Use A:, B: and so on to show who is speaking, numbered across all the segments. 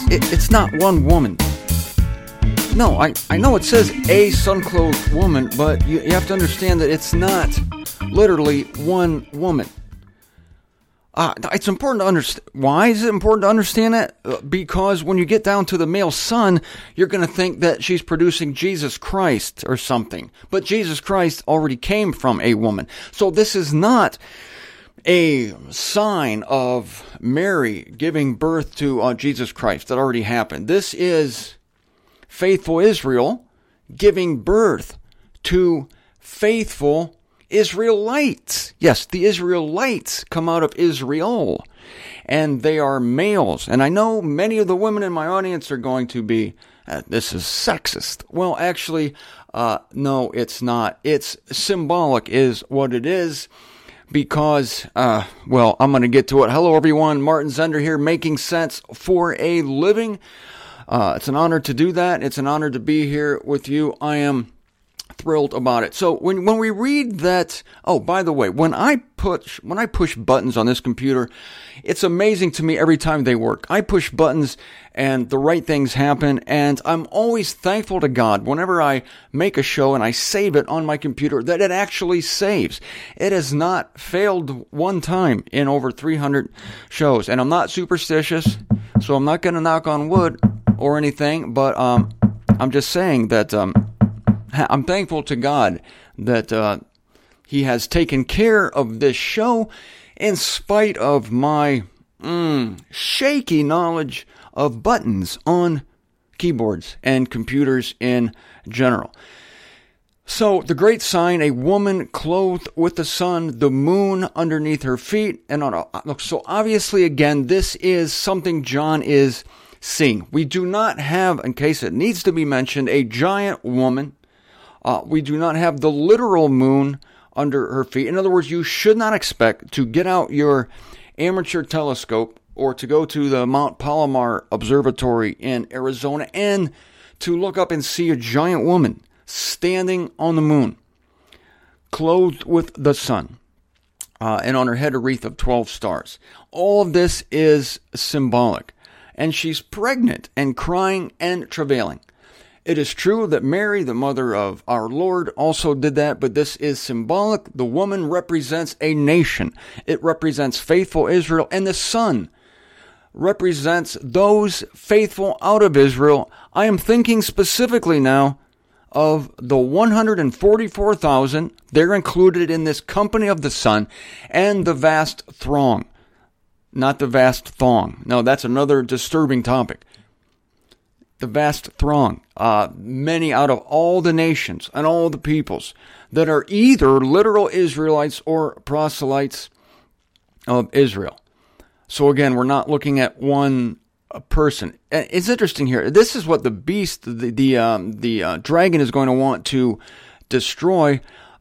A: it's not one woman. No, I know it says a sun-clothed woman, but you have to understand that it's not literally one woman. It's important to understand. Why is it important to understand that? Because when you get down to the male son, you're going to think that she's producing Jesus Christ or something. But Jesus Christ already came from a woman. So this is not a sign of Mary giving birth to Jesus Christ. That already happened. This is faithful Israel giving birth to faithful Israelites. Yes, the Israelites come out of Israel, and they are males. And I know many of the women in my audience are going to be, this is sexist. Well, actually, no, it's not. It's symbolic is what it is, because, well, I'm going to get to it. Hello, everyone. Martin Zender here, making sense for a living. It's an honor to do that. It's an honor to be here with you. I am thrilled about it. So when we read that, oh, by the way, when I push buttons on this computer, it's amazing to me every time they work. I push buttons and the right things happen, and I'm always thankful to God whenever I make a show and I save it on my computer that it actually saves. It has not failed one time in over 300 shows, and I'm not superstitious, so I'm not going to knock on wood or anything, but I'm just saying that I'm thankful to God that He has taken care of this show in spite of my shaky knowledge of buttons on keyboards and computers in general. So, the great sign, a woman clothed with the sun, the moon underneath her feet. And so obviously, again, this is something John is seeing. We do not have, in case it needs to be mentioned, a giant woman. We do not have the literal moon under her feet. In other words, you should not expect to get out your amateur telescope or to go to the Mount Palomar Observatory in Arizona and to look up and see a giant woman standing on the moon, clothed with the sun, and on her head a wreath of 12 stars. All of this is symbolic. And she's pregnant and crying and travailing. It is true that Mary, the mother of our Lord, also did that, but this is symbolic. The woman represents a nation. It represents faithful Israel, and the son represents those faithful out of Israel. I am thinking specifically now of the 144,000. They're included in this company of the Son, and the vast throng. Not the vast thong. No, that's another disturbing topic. The vast throng, many out of all the nations and all the peoples that are either literal Israelites or proselytes of Israel. So again, we're not looking at one person. It's interesting here. This is what the beast, the dragon, is going to want to destroy.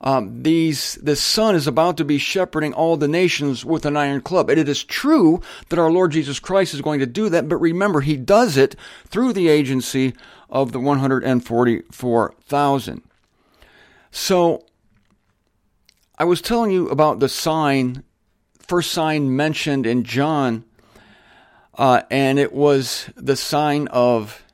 A: The Son is about to be shepherding all the nations with an iron club. And it is true that our Lord Jesus Christ is going to do that, but remember, He does it through the agency of the 144,000. So, I was telling you about the sign, first sign mentioned in John, and it was the sign of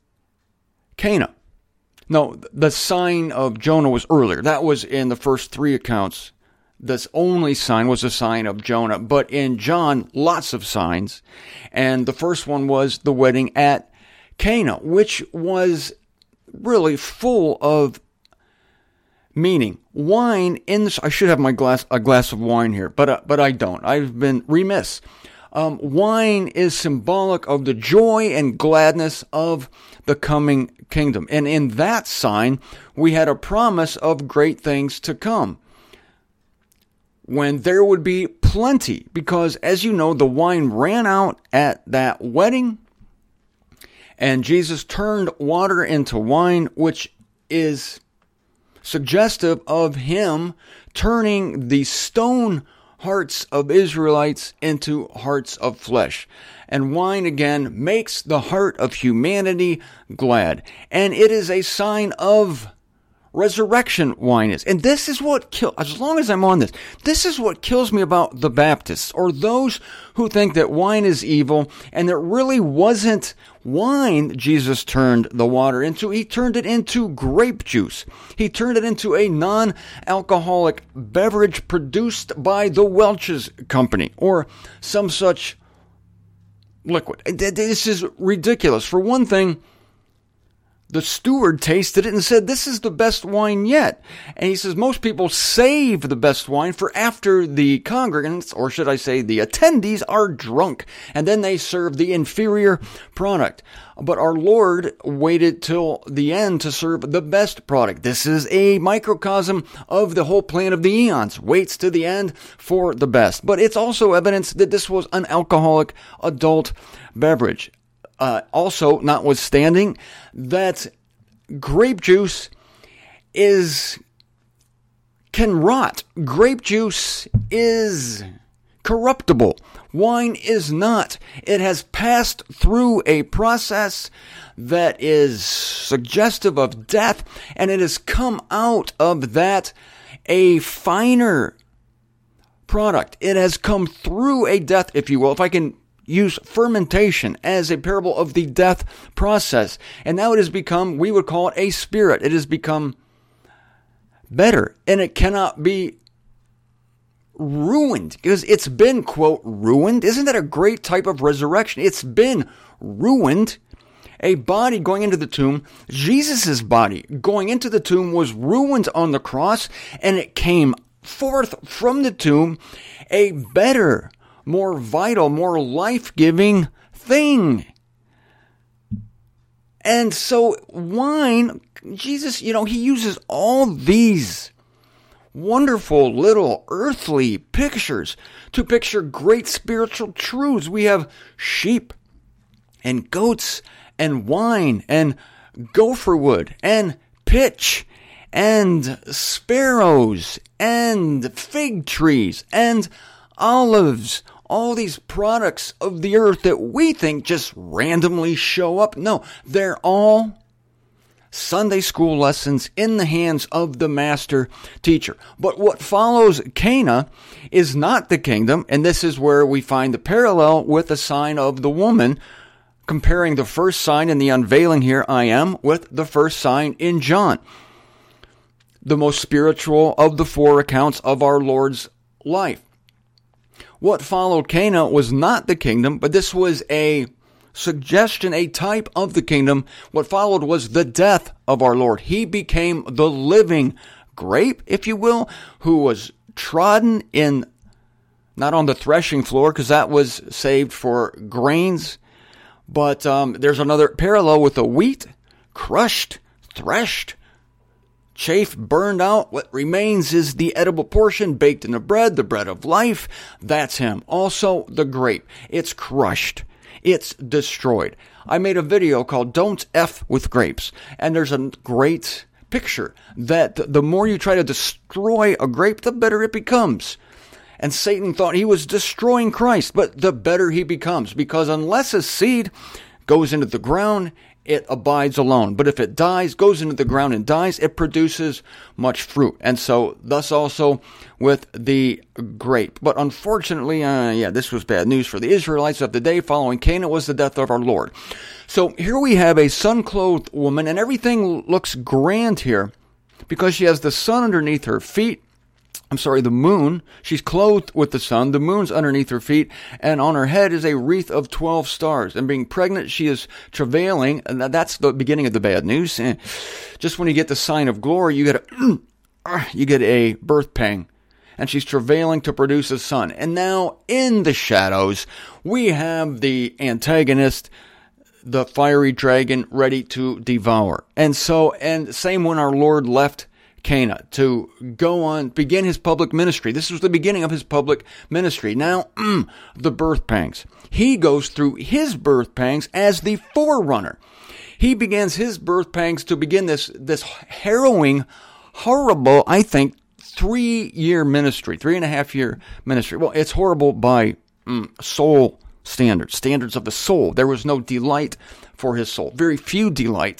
A: Cana. No, the sign of Jonah was earlier. That was in the first three accounts. This only sign was a sign of Jonah. But in John, lots of signs. And the first one was the wedding at Cana, which was really full of meaning. Wine in this, I should have a glass of wine here, but I don't. I've been remiss. Wine is symbolic of the joy and gladness of the coming kingdom. And in that sign, we had a promise of great things to come, when there would be plenty. Because, as you know, the wine ran out at that wedding, and Jesus turned water into wine, which is suggestive of Him turning the stone hearts of Israelites into hearts of flesh. And wine, again, makes the heart of humanity glad. And it is a sign of resurrection wine is. And this is what kills, as long as I'm on this is what kills me about the Baptists, or those who think that wine is evil, and it really wasn't wine Jesus turned the water into. He turned it into grape juice. He turned it into a non-alcoholic beverage produced by the Welch's Company, or some such liquid. This is ridiculous. For one thing, the steward tasted it and said, "This is the best wine yet." And he says most people save the best wine for after the congregants, or should I say the attendees, are drunk. And then they serve the inferior product. But our Lord waited till the end to serve the best product. This is a microcosm of the whole plan of the eons. Waits to the end for the best. But it's also evidence that this was an alcoholic adult beverage. Also, notwithstanding that grape juice can rot. Grape juice is corruptible. Wine is not. It has passed through a process that is suggestive of death, and it has come out of that a finer product. It has come through a death, if you will, if I can use fermentation as a parable of the death process. And now it has become, we would call it a spirit. It has become better, and it cannot be ruined because it's been, quote, ruined. Isn't that a great type of resurrection? It's been ruined. A body going into the tomb, Jesus' body going into the tomb, was ruined on the cross, and it came forth from the tomb a better, more vital, more life-giving thing. And so wine, Jesus, he uses all these wonderful little earthly pictures to picture great spiritual truths. We have sheep and goats and wine and gopher wood and pitch and sparrows and fig trees and olives. All these products of the earth that we think just randomly show up. No, they're all Sunday school lessons in the hands of the master teacher. But what follows Cana is not the kingdom, and this is where we find the parallel with the sign of the woman, comparing the first sign in the unveiling here, I am, with the first sign in John, the most spiritual of the four accounts of our Lord's life. What followed Cana was not the kingdom, but this was a suggestion, a type of the kingdom. What followed was the death of our Lord. He became the living grape, if you will, who was trodden in, not on the threshing floor, because that was saved for grains, but there's another parallel with the wheat, crushed, threshed, chaff burned out. What remains is the edible portion baked in the bread of life. That's him. Also, the grape. It's crushed. It's destroyed. I made a video called Don't F with Grapes. And there's a great picture that the more you try to destroy a grape, the better it becomes. And Satan thought he was destroying Christ, but the better he becomes. Because unless a seed goes into the ground, it abides alone. But if it dies, goes into the ground and dies, it produces much fruit. And so, thus also with the grape. But unfortunately, this was bad news for the Israelites. Of the day following Cana was the death of our Lord. So here we have a sun-clothed woman, and everything looks grand here because she has the sun underneath her feet. The moon. She's clothed with the sun. The moon's underneath her feet, and on her head is a wreath of 12 stars. And being pregnant, she is travailing, and that's the beginning of the bad news. Just when you get the sign of glory, you get a birth pang. And she's travailing to produce a son. And now, in the shadows, we have the antagonist, the fiery dragon, ready to devour. And same when our Lord left Cana to go on, begin his public ministry. This was the beginning of his public ministry. Now, the birth pangs. He goes through his birth pangs as the forerunner. He begins his birth pangs to begin this harrowing, horrible, I think, 3.5-year ministry. Well, it's horrible by soul standards of the soul. There was no delight for his soul. Very few delights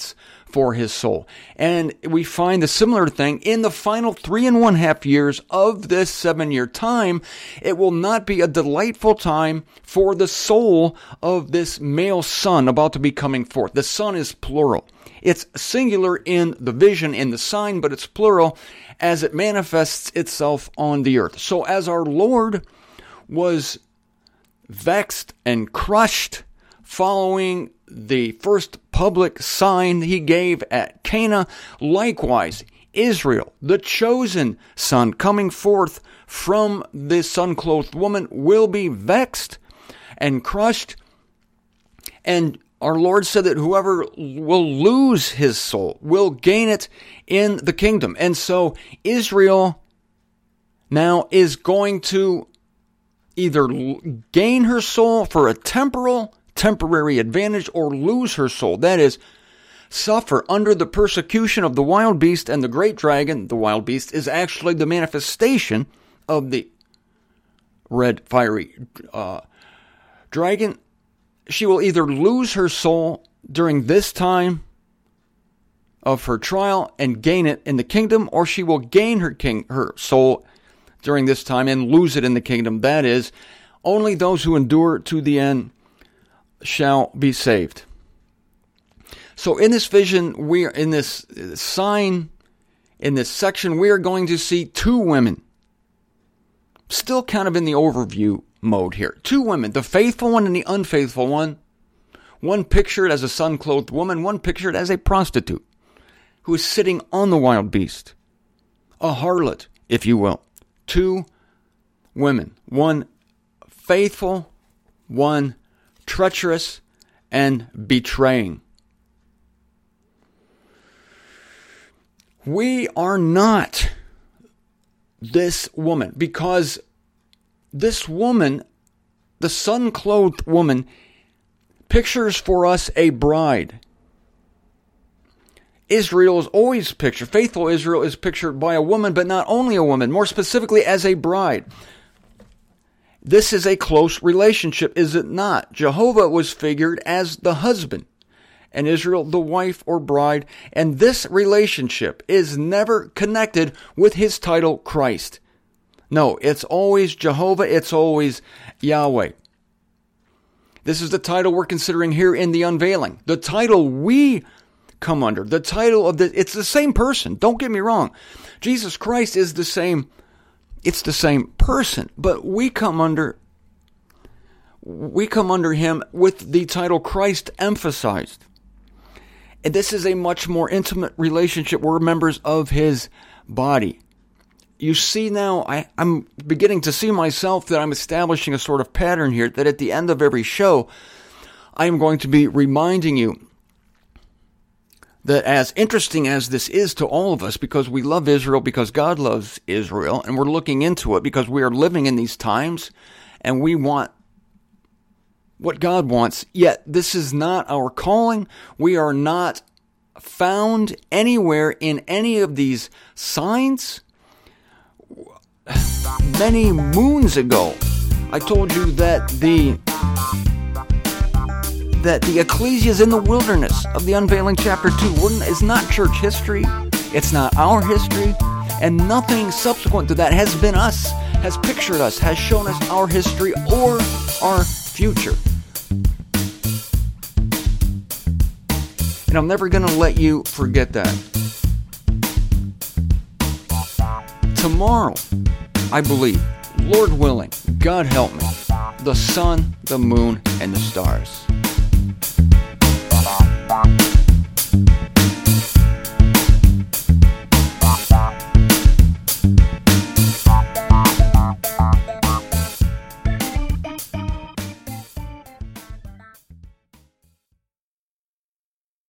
A: for his soul. And we find a similar thing in the final 3.5 years of this 7-year time. It will not be a delightful time for the soul of this male son about to be coming forth. The son is plural. It's singular in the vision, in the sign, but it's plural as it manifests itself on the earth. So as our Lord was vexed and crushed following the first public sign he gave at Cana, likewise, Israel, the chosen son coming forth from this sun-clothed woman, will be vexed and crushed. And our Lord said that whoever will lose his soul will gain it in the kingdom. And so Israel now is going to either gain her soul for a temporary advantage, or lose her soul. That is, suffer under the persecution of the wild beast and the great dragon. The wild beast is actually the manifestation of the red fiery dragon. She will either lose her soul during this time of her trial and gain it in the kingdom, or she will gain her soul during this time and lose it in the kingdom. That is, only those who endure to the end shall be saved. So in this vision, in this sign, in this section, we are going to see two women. Still kind of in the overview mode here. Two women, the faithful one and the unfaithful one. One pictured as a sun-clothed woman, one pictured as a prostitute who is sitting on the wild beast. A harlot, if you will. Two women. One faithful, one treacherous and betraying. We are not this woman, because this woman, the sun-clothed woman, pictures for us a bride. Israel is always pictured, faithful Israel is pictured by a woman, but not only a woman, more specifically as a bride. This is a close relationship, is it not? Jehovah was figured as the husband, and Israel the wife or bride, and this relationship is never connected with his title Christ. No, it's always Jehovah, it's always Yahweh. This is the title we're considering here in the unveiling. The title we come under, the title of it's the same person, don't get me wrong. Jesus Christ is the same. It's the same person, but we come under him with the title Christ emphasized. And this is a much more intimate relationship. We're members of his body. You see now, I'm beginning to see myself that I'm establishing a sort of pattern here, that at the end of every show, I am going to be reminding you that as interesting as this is to all of us, because we love Israel, because God loves Israel, and we're looking into it because we are living in these times, and we want what God wants, yet this is not our calling. We are not found anywhere in any of these signs. Many moons ago, I told you that the ecclesia is in the wilderness of the unveiling chapter 2 is not church history. It's not our history. And nothing subsequent to that has been us, has pictured us, has shown us our history or our future. And I'm never going to let you forget that. Tomorrow, I believe, Lord willing, God help me, the sun, the moon, and the stars.